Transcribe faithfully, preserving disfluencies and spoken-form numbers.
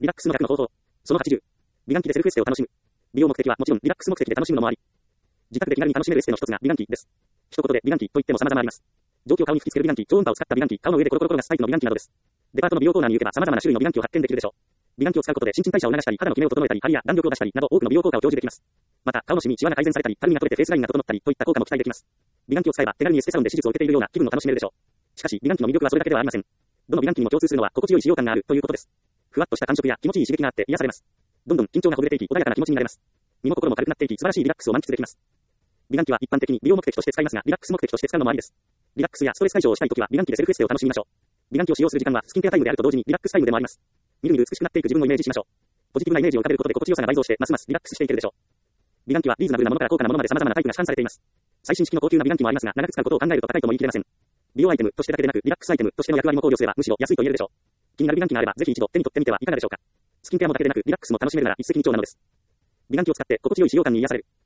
リラックスの逆の方法。そのはちじゅう。美顔器でセルフエステを楽しむ。美容目的はもちろんリラックス目的で楽しむのもあり。自宅で気軽に楽しめるエステの一つが美顔器です。一言で美顔器といっても様々あります。蒸気を顔に吹きつける美顔器、超音波を使った美顔器、顔の上でコロコロコロがスタイプの美顔器などです。デパートの美容コーナーに行けば様々な種類の美顔器を発見できるでしょう。美顔器を使うことで新陳代謝を促したり、肌のキメを整えたり、張りや弾力を出したりなど多くの美容効果を享受できます。また、顔のシミ、シワが改善されたり、たるみが取れてフェイスラインが整ったりといった効果も期待できます。美顔器を使えば手軽にエステサロンで手術を受けているような気分を楽しめるでしょう。しかし、美顔器の魅力はそれだけではありません。どの美顔器にも共通するのは心地よい使用感があるということです。ふわっとした感触や気持ちいい刺激があって癒されます。どんどん緊張がほぐれていき、穏やかな気持ちになれます。身も心も軽くなっていき、素晴らしいリラックスを満喫できます。美顔器は一般的に美容目的として使いますが、リラックス目的として使うのもありです。リラックスやストレス解消をしたいときは美顔器でセルフエステを楽しみましょう。美顔器を使用する時間はスキンケアタイムであると同時にリラックスタイムでもあります。みるみる美しくなっていく自分をイメージしましょう。ポジティブなイメージを浮かべることで心地よさが倍増してますますリラックスしていけるでしょう。美顔器はリーズナブルなものから高価なものまで様々なタイプが市販されています。最新式の高級な美顔器もありますが、長く使うことを考えると高いとも言い切れません。美容アイテムとしてだけでなく、リラックスアイテムとしての役割も考慮すればむしろ安いと言えるでしょう。気になる美顔器があればぜひ一度手に取ってみてはいかがでしょうか。スキンケアもだけでなくリラックスも楽しめるなら一石二鳥なのです。美顔器を使って心地よい使用感に癒される。